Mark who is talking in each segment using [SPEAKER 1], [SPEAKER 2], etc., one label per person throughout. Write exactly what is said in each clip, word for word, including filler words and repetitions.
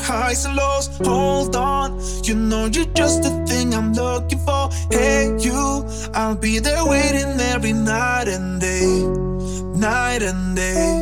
[SPEAKER 1] highs and lows. Hold on, you know you're just the thing I'm looking for. Hey you, I'll be there waiting every night and day, night and day.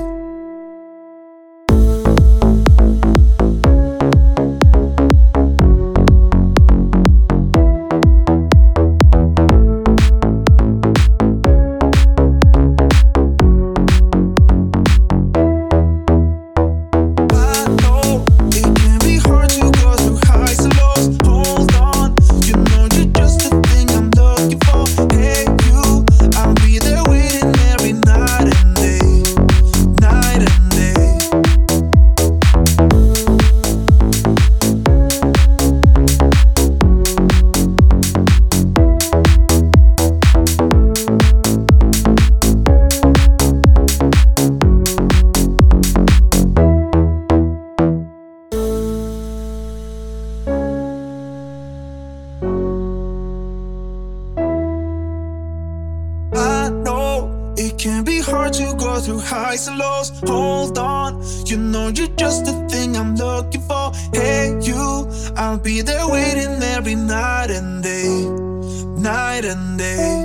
[SPEAKER 1] It can be hard to go through highs and lows. Hold on, you know you're just the thing I'm looking for. Hey you, I'll be there waiting every night and day, night and day.